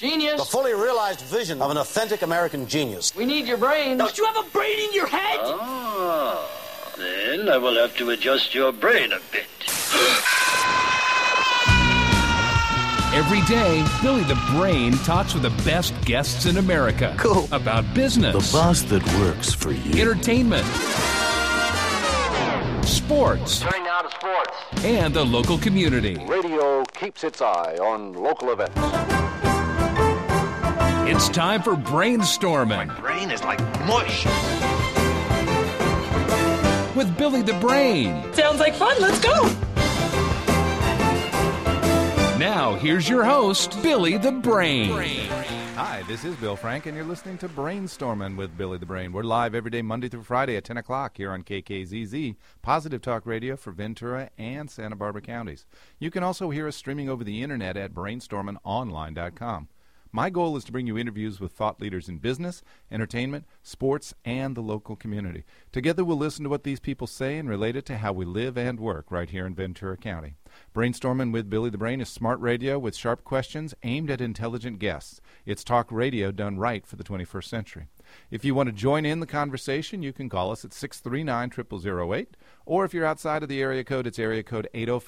Genius. The fully realized vision of an authentic American genius. We need your brain. Don't you have a brain in your head? Ah, then I will have to adjust your brain a bit. Every day, Billy the Brain talks with the best guests in America. Cool. About business. The boss that works for you. Entertainment. Sports. Turning now to sports. And the local community. Radio keeps its eye on local events. It's time for Brainstorming. My brain is like mush. With Billy the Brain. Sounds like fun. Let's go. Now, here's your host, Billy the Brain. Hi, this is Bill Frank, and you're listening to Brainstorming with Billy the Brain. We're live every day, Monday through Friday at 10 o'clock here on KKZZ, Positive Talk Radio for Ventura and Santa Barbara counties. You can also hear us streaming over the internet at brainstormingonline.com. My goal is to bring you interviews with thought leaders in business, entertainment, sports, and the local community. Together we'll listen to what these people say and relate it to how we live and work right here in Ventura County. Brainstorming with Billy the Brain is smart radio with sharp questions aimed at intelligent guests. It's talk radio done right for the 21st century. If you want to join in the conversation, you can call us at 639-0008, or if you're outside of the area code, it's area code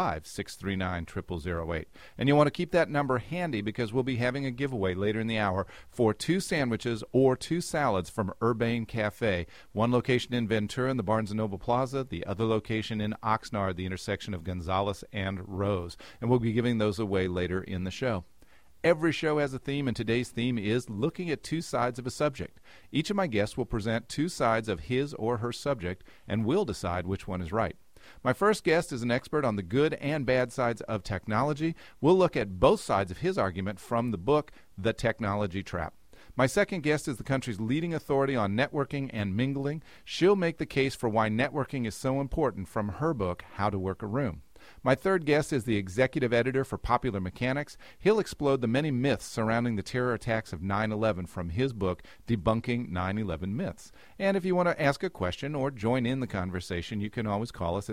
805-639-0008. And you want to keep that number handy because we'll be having a giveaway later in the hour for 2 sandwiches or 2 salads from Urbane Cafe, one location in Ventura in the Barnes & Noble Plaza, the other location in Oxnard, the intersection of Gonzales and Rose. And we'll be giving those away later in the show. Every show has a theme, and today's theme is looking at 2 sides of a subject. Each of my guests will present 2 sides of his or her subject, and we'll decide which one is right. My first guest is an expert on the good and bad sides of technology. We'll look at both sides of his argument from the book, The Technology Trap. My second guest is the country's leading authority on networking and mingling. She'll make the case for why networking is so important from her book, How to Work a Room. My third guest is the executive editor for Popular Mechanics. He'll explode the many myths surrounding the terror attacks of 9/11 from his book, Debunking 9/11 Myths. And if you want to ask a question or join in the conversation, you can always call us at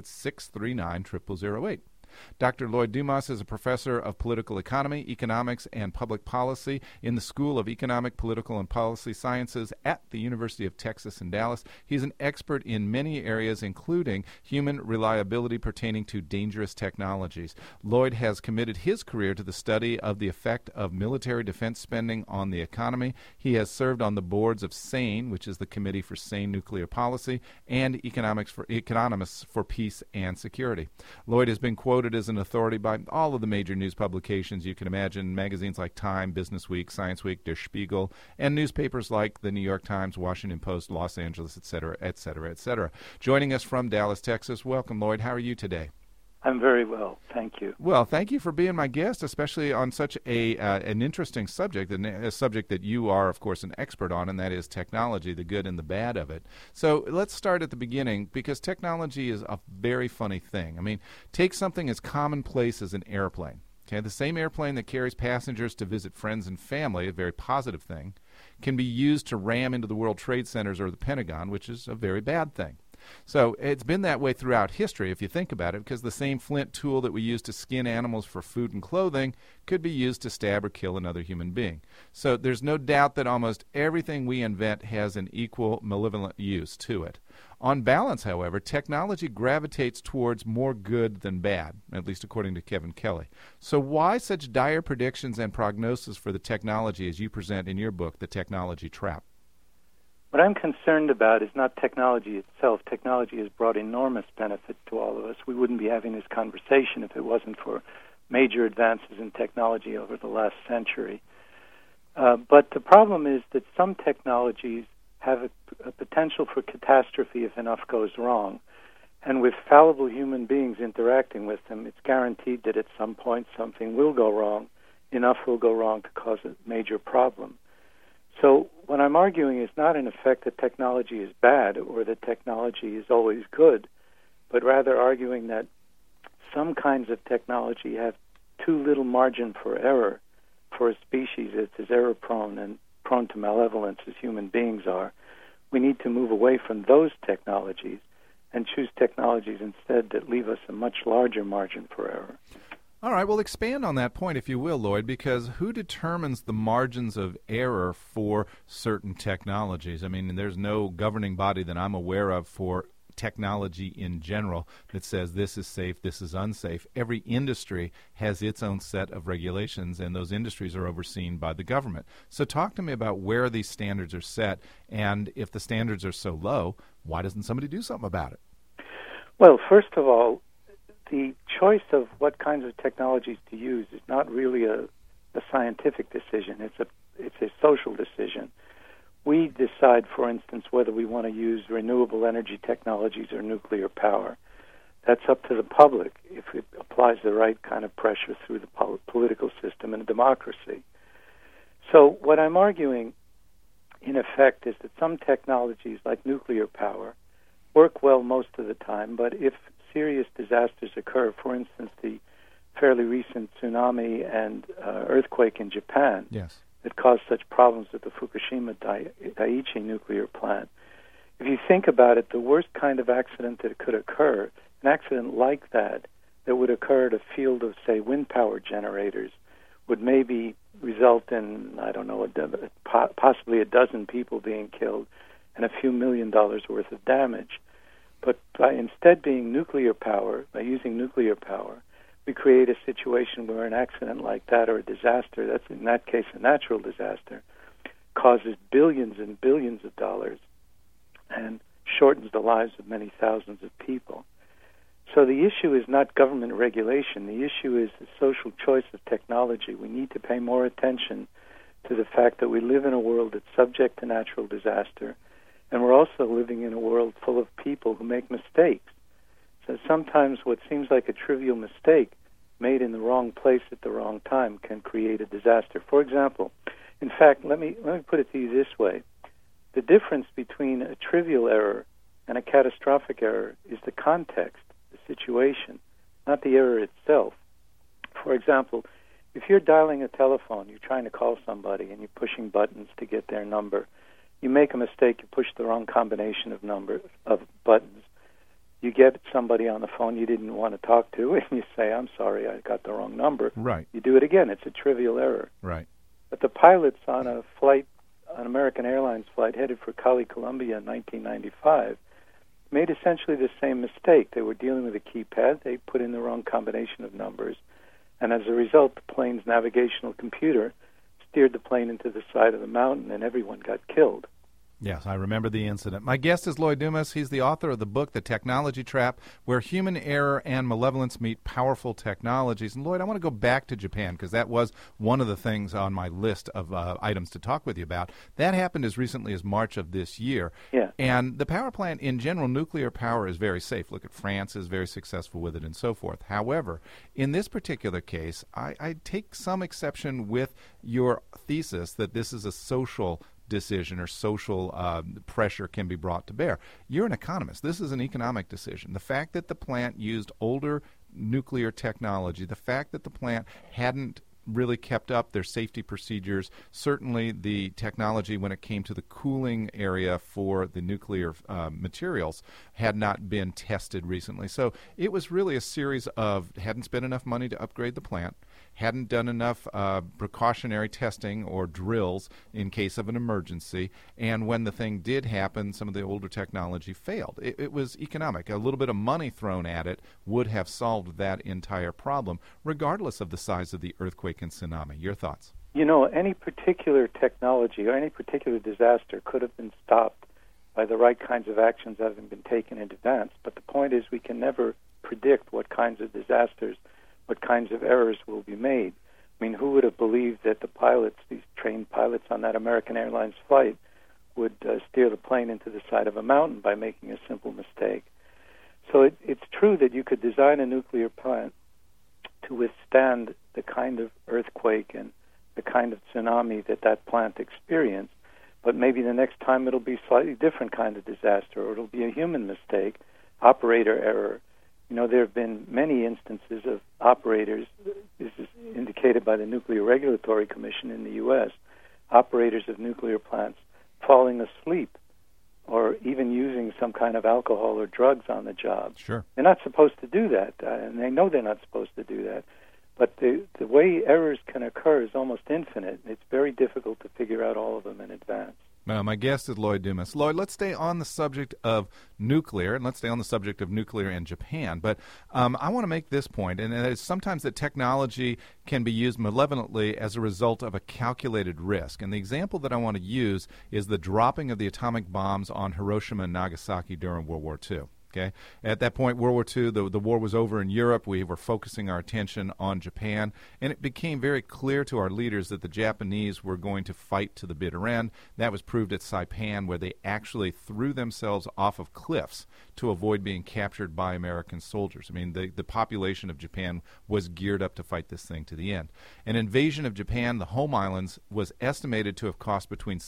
639-0008. Dr. Lloyd Dumas is a professor of political economy, economics, and public policy in the School of Economic, Political, and Policy Sciences at the University of Texas in Dallas. He's an expert in many areas, including human reliability pertaining to dangerous technologies. Lloyd has committed his career to the study of the effect of military defense spending on the economy. He has served on the boards of SANE, which is the Committee for Sane Nuclear Policy, and Economists for Peace and Security. Lloyd has been quoted as an authority by all of the major news publications you can imagine, magazines like Time, Business Week, Science Week, Der Spiegel, and newspapers like the New York Times, Washington Post, Los Angeles, etc., etc., etc. Joining us from Dallas, Texas, welcome, Lloyd. How are you today? I'm very well, thank you. Well, thank you for being my guest, especially on such an interesting subject, and a subject that you are, of course, an expert on, and that is technology, the good and the bad of it. So let's start at the beginning, because technology is a very funny thing. I mean, take something as commonplace as an airplane. Okay, the same airplane that carries passengers to visit friends and family, a very positive thing, can be used to ram into the World Trade Centers or the Pentagon, which is a very bad thing. So it's been that way throughout history, if you think about it, because the same flint tool that we use to skin animals for food and clothing could be used to stab or kill another human being. So there's no doubt that almost everything we invent has an equal malevolent use to it. On balance, however, technology gravitates towards more good than bad, at least according to Kevin Kelly. So why such dire predictions and prognosis for the technology as you present in your book, The Technology Trap? What I'm concerned about is not technology itself. Technology has brought enormous benefit to all of us. We wouldn't be having this conversation if it wasn't for major advances in technology over the last century. But the problem is that some technologies have a potential for catastrophe if enough goes wrong. And with fallible human beings interacting with them, it's guaranteed that at some point something will go wrong. Enough will go wrong to cause a major problem. So what I'm arguing is not in effect that technology is bad or that technology is always good, but rather arguing that some kinds of technology have too little margin for error for a species that's as error-prone and prone to malevolence as human beings are. We need to move away from those technologies and choose technologies instead that leave us a much larger margin for error. All right, well, expand on that point, if you will, Lloyd, because who determines the margins of error for certain technologies? I mean, there's no governing body that I'm aware of for technology in general that says this is safe, this is unsafe. Every industry has its own set of regulations, and those industries are overseen by the government. So talk to me about where these standards are set, and if the standards are so low, why doesn't somebody do something about it? Well, first of all, the choice of what kinds of technologies to use is not really a scientific decision. It's a social decision. We decide, for instance, whether we want to use renewable energy technologies or nuclear power. That's up to the public if it applies the right kind of pressure through the political system in a democracy. So what I'm arguing, in effect, is that some technologies, like nuclear power, work well most of the time, but if serious disasters occur, for instance, the fairly recent tsunami and earthquake in Japan, yes, that caused such problems at the Fukushima Daiichi nuclear plant. If you think about it, the worst kind of accident that could occur, an accident like that would occur at a field of, say, wind power generators, would maybe result in, I don't know, possibly a dozen people being killed and a few $1 million worth of damage. But by instead being nuclear power, by using nuclear power, we create a situation where an accident like that or a disaster, that's in that case a natural disaster, causes billions and billions of dollars and shortens the lives of many thousands of people. So the issue is not government regulation. The issue is the social choice of technology. We need to pay more attention to the fact that we live in a world that's subject to natural disaster, and we're also living in a world full of people who make mistakes. So sometimes what seems like a trivial mistake made in the wrong place at the wrong time can create a disaster. For example, in fact, let me put it to you this way. The difference between a trivial error and a catastrophic error is the context, the situation, not the error itself. For example, if you're dialing a telephone, you're trying to call somebody and you're pushing buttons to get their number, you make a mistake, you push the wrong combination of buttons. You get somebody on the phone you didn't want to talk to, and you say, I'm sorry, I got the wrong number. Right. You do it again. It's a trivial error. Right. But the pilots on an American Airlines flight headed for Cali, Colombia in 1995, made essentially the same mistake. They were dealing with a keypad. They put in the wrong combination of numbers. And as a result, the plane's navigational computer steered the plane into the side of the mountain, and everyone got killed. Yes, I remember the incident. My guest is Lloyd Dumas. He's the author of the book, The Technology Trap, Where Human Error and Malevolence Meet Powerful Technologies. And Lloyd, I want to go back to Japan because that was one of the things on my list of items to talk with you about. That happened as recently as March of this year. Yeah. And the power plant, in general, nuclear power is very safe. Look at France is very successful with it and so forth. However, in this particular case, I take some exception with your thesis that this is a social decision or social pressure can be brought to bear. You're an economist. This is an economic decision. The fact that the plant used older nuclear technology, the fact that the plant hadn't really kept up their safety procedures, certainly the technology when it came to the cooling area for the nuclear materials had not been tested recently. So it was really a series of hadn't spent enough money to upgrade the plant, hadn't done enough precautionary testing or drills in case of an emergency, and when the thing did happen, some of the older technology failed. It was economic. A little bit of money thrown at it would have solved that entire problem, regardless of the size of the earthquake and tsunami. Your thoughts? You know, any particular technology or any particular disaster could have been stopped by the right kinds of actions having been taken in advance, but the point is we can never predict what kinds of disasters, what kinds of errors will be made. I mean, who would have believed that the pilots, these trained pilots on that American Airlines flight, would steer the plane into the side of a mountain by making a simple mistake? So it's true that you could design a nuclear plant to withstand the kind of earthquake and the kind of tsunami that plant experienced, but maybe the next time it'll be a slightly different kind of disaster, or it'll be a human mistake, operator error. You know, there have been many instances of operators, this is indicated by the Nuclear Regulatory Commission in the U.S., operators of nuclear plants falling asleep or even using some kind of alcohol or drugs on the job. Sure. They're not supposed to do that, and they know they're not supposed to do that. But the way errors can occur is almost infinite. It's very difficult to figure out all of them in advance. My guest is Lloyd Dumas. Lloyd, let's stay on the subject of nuclear, and let's stay on the subject of nuclear in Japan. But I want to make this point, and that is sometimes that technology can be used malevolently as a result of a calculated risk. And the example that I want to use is the dropping of the atomic bombs on Hiroshima and Nagasaki during World War II. Okay. At that point, World War II, the war was over in Europe. We were focusing our attention on Japan, and it became very clear to our leaders that the Japanese were going to fight to the bitter end. That was proved at Saipan, where they actually threw themselves off of cliffs to avoid being captured by American soldiers. I mean, the population of Japan was geared up to fight this thing to the end. An invasion of Japan, the home islands, was estimated to have cost between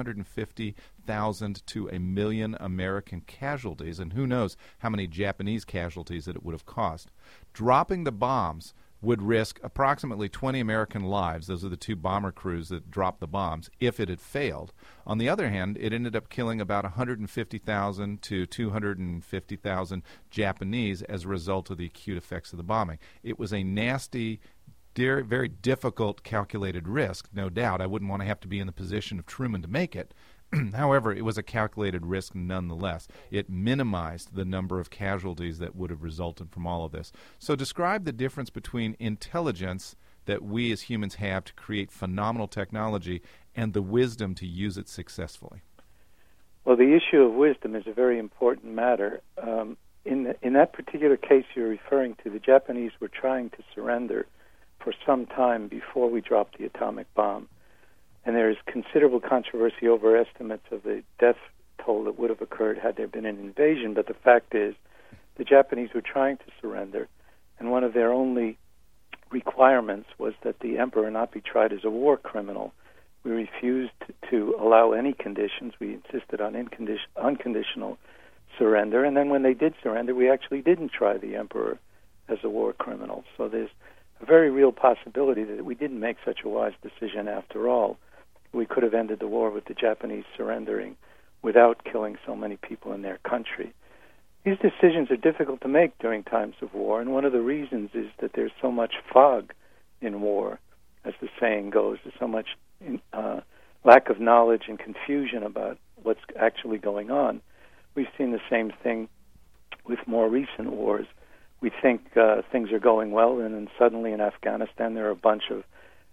750,000 to 1 million American casualties, and who knows how many Japanese casualties that it would have cost. Dropping the bombs would risk approximately 20 American lives. Those are the two bomber crews that dropped the bombs, if it had failed. On the other hand, it ended up killing about 150,000 to 250,000 Japanese as a result of the acute effects of the bombing. It was a nasty, very difficult calculated risk, no doubt. I wouldn't want to have to be in the position of Truman to make it. However, it was a calculated risk nonetheless. It minimized the number of casualties that would have resulted from all of this. So describe the difference between intelligence that we as humans have to create phenomenal technology and the wisdom to use it successfully. Well, the issue of wisdom is a very important matter. In that particular case you're referring to, the Japanese were trying to surrender for some time before we dropped the atomic bomb. And there is considerable controversy over estimates of the death toll that would have occurred had there been an invasion. But the fact is, the Japanese were trying to surrender, and one of their only requirements was that the emperor not be tried as a war criminal. We refused to allow any conditions. We insisted on unconditional surrender. And then when they did surrender, we actually didn't try the emperor as a war criminal. So there's a very real possibility that we didn't make such a wise decision after all. We could have ended the war with the Japanese surrendering without killing so many people in their country. These decisions are difficult to make during times of war, and one of the reasons is that there's so much fog in war, as the saying goes. There's so much lack of knowledge and confusion about what's actually going on. We've seen the same thing with more recent wars. We think things are going well, and then suddenly in Afghanistan there are a bunch of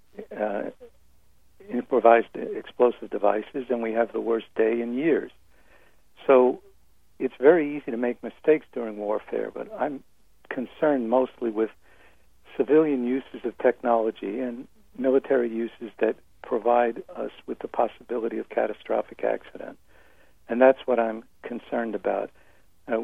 improvised explosive devices, and we have the worst day in years. So it's very easy to make mistakes during warfare, but I'm concerned mostly with civilian uses of technology and military uses that provide us with the possibility of catastrophic accident. And that's what I'm concerned about. There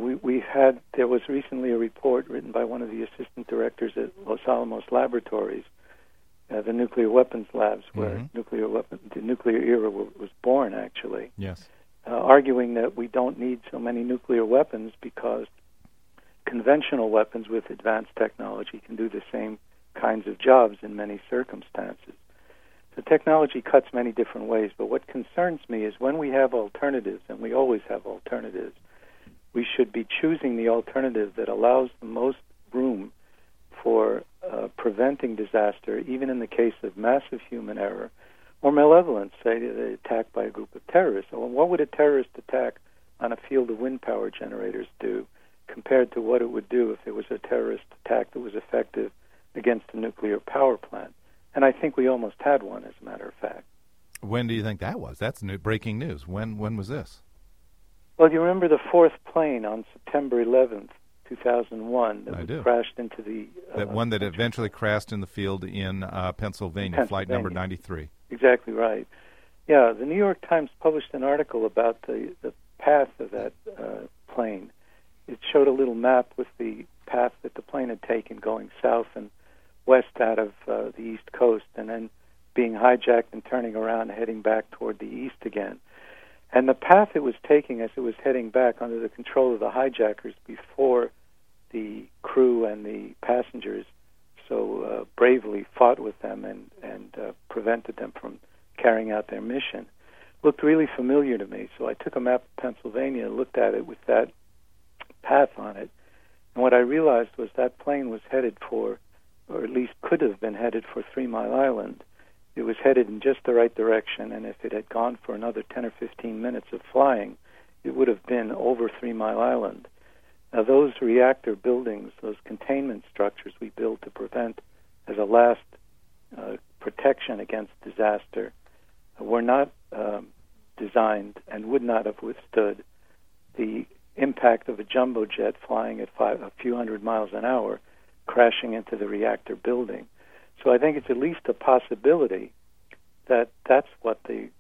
was recently a report written by one of the assistant directors at Los Alamos Laboratories, the nuclear weapons labs, where the nuclear era was born, actually. Yes. Arguing that we don't need so many nuclear weapons because conventional weapons with advanced technology can do the same kinds of jobs in many circumstances. So technology cuts many different ways, but what concerns me is when we have alternatives, and we always have alternatives, we should be choosing the alternative that allows the most room for preventing disaster, even in the case of massive human error or malevolence, say the attack by a group of terrorists. So what would a terrorist attack on a field of wind power generators do compared to what it would do if it was a terrorist attack that was effective against a nuclear power plant? And I think we almost had one, as a matter of fact. When do you think that was? That's breaking news. When was this? Well, you remember the fourth plane on September 11th, 2001, that crashed into the... that one that eventually crashed in the field in Pennsylvania, flight number 93. Exactly right. Yeah, the New York Times published an article about the path of that plane. It showed a little map with the path that the plane had taken going south and west out of the East Coast, and then being hijacked and turning around and heading back toward the east again. And the path it was taking as it was heading back under the control of the hijackers before the crew and the passengers so bravely fought with them and prevented them from carrying out their mission, looked really familiar to me. So I took a map of Pennsylvania and looked at it with that path on it. And what I realized was that plane was headed for or at least could have been headed for 3 Mile Island. It was headed in just the right direction, and if it had gone for another 10 or 15 minutes of flying, it would have been over 3 Mile Island. Now, those reactor buildings, those containment structures we build to prevent, as a last protection against disaster, were not designed and would not have withstood the impact of a jumbo jet flying at a few hundred miles an hour, crashing into the reactor building. So I think it's at least a possibility that that's what the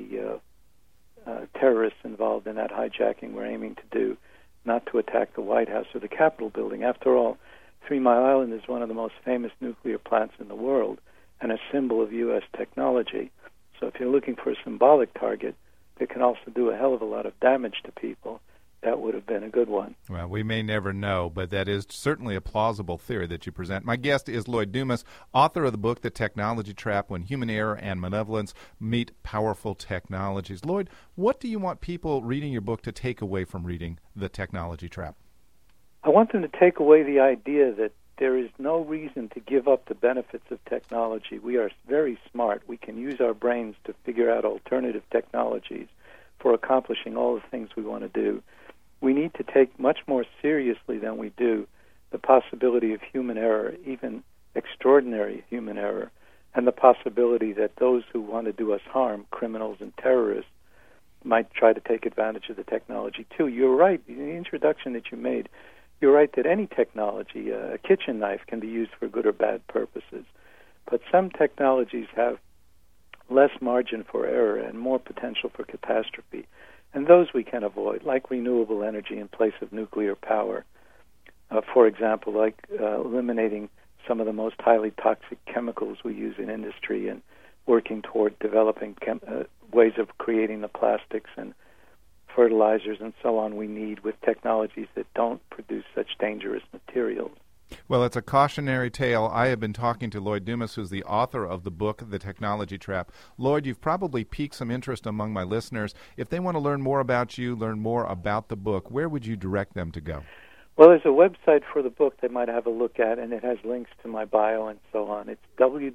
terrorists involved in that hijacking were aiming to do, not to attack the White House or the Capitol building. After all, 3 Mile Island is one of the most famous nuclear plants in the world and a symbol of U.S. technology. So if you're looking for a symbolic target that can also do a hell of a lot of damage to people, that would have been a good one. Well, we may never know, but that is certainly a plausible theory that you present. My guest is Lloyd Dumas, author of the book, The Technology Trap, When Human Error and Malevolence Meet Powerful Technologies. Lloyd, what do you want people reading your book to take away from reading The Technology Trap? I want them to take away the idea that there is no reason to give up the benefits of technology. We are very smart. We can use our brains to figure out alternative technologies for accomplishing all the things we want to do. We need to take much more seriously than we do the possibility of human error, even extraordinary human error, and the possibility that those who want to do us harm, criminals and terrorists, might try to take advantage of the technology too. You're right. In the introduction that you made, you're right that any technology, a kitchen knife, can be used for good or bad purposes. But some technologies have less margin for error and more potential for catastrophe. And those we can avoid, like renewable energy in place of nuclear power. For example, like eliminating some of the most highly toxic chemicals we use in industry and working toward developing ways of creating the plastics and fertilizers and so on we need with technologies that don't produce such dangerous materials. Well, it's a cautionary tale. I have been talking to Lloyd Dumas, who's the author of the book, The Technology Trap. Lloyd, you've probably piqued some interest among my listeners. If they want to learn more about you, learn more about the book, where would you direct them to go? Well, there's a website for the book they might have a look at, and it has links to my bio and so on. It's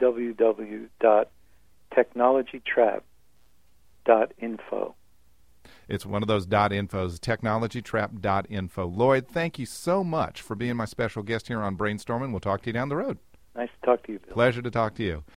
www.technologytrap.info. It's one of those .infos, technologytrap.info. Lloyd, thank you so much for being my special guest here on Brainstorming. We'll talk to you down the road. Nice to talk to you, Bill. Pleasure to talk to you.